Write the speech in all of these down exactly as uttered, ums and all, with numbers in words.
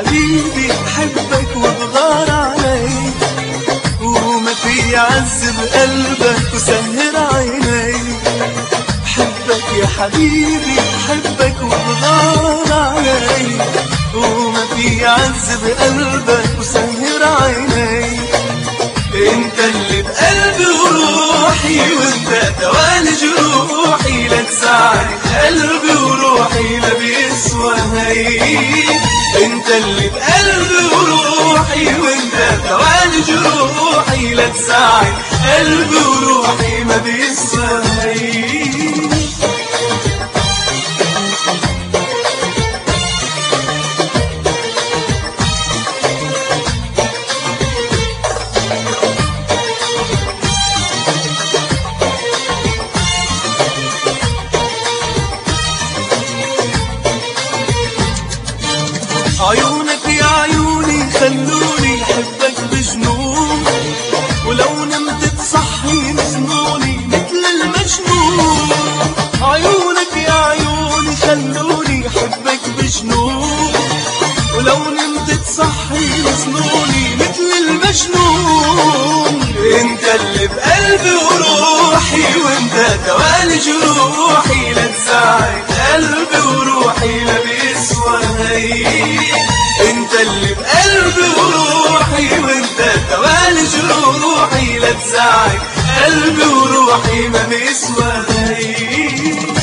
حبيبي بحبك وبغار عليك، وما في عز بقلبك وسهر عينيك. بحبك يا حبيبي بحبك وبغار عليك، وما في عز بقلبك وسهر عينيك. انت اللي بقلبي وروحي، وانت دواني جروحي، لا تزعل قلبي وروحي لا بيسوى هيك. انت اللي بقلبي وروحي، وانت دواني جروحي، لا تزعل قلبي وروحي ما بيسوى هيك. عيونك يا عيوني خلوني احبك بجنون، ولو نمت تصحي مجنوني مثل المجنون. عيونك يا عيوني خلوني احبك بجنون، ولو نمت تصحي مجنوني مثل المجنون. انت اللي بقلبي وروحي، وانت دواني جروحي، لا تزعل قلبي وروحي لا بيسوى هيك. انت اللي بقلبي وروحي، وانت دواني جروحي، لا تزعل قلبي وروحي ما بيسوى هيك.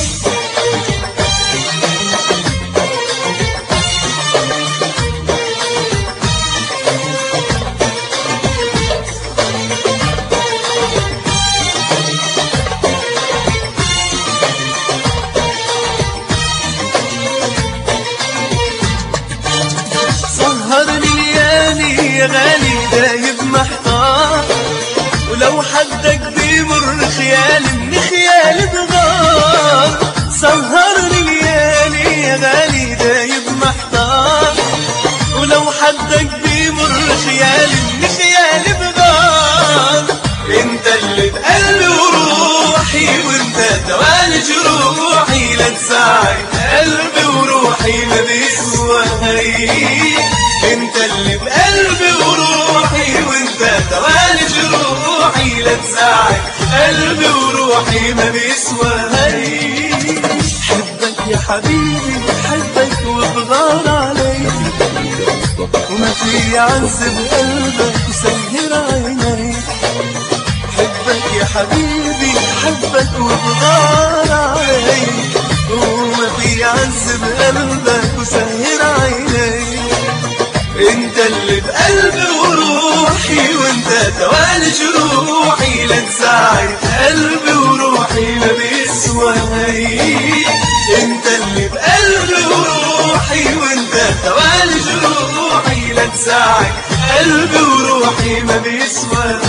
سهرني ليالي يا غالي دايب محتار، ولو حدك بيمر خيالي من خيالي بغار. سهرني ليالي يا غالي دايب محتار، ولو حدك بيمر خيالي من خيالي بغار. انت اللي بقلبي وروحي، وانت دواني جروحي، لا تزعل قلبي وروحي ما بيسوى هيك. انت اللي بقلبي وروحي، وانت دواني جروحي، لا تزعل قلبي وروحي ما بيسوى هيك. بحبك يا حبيبي بحبك وبغار عليك، وما في عز بقلبك وسهر عينيك. بحبك يا حبيبي بحبك وبغار عليك، وما في عز بقلبك وسهر عينيك. انت اللي بقلبي وروحي، وانت دواني جروحي، لا تزعل قلبي وروحي ما بيسوى هيك. انت اللي بقلبي وروحي، وانت دواني جروحي، لا تزعل قلبي وروحي ما بيسوى هيك.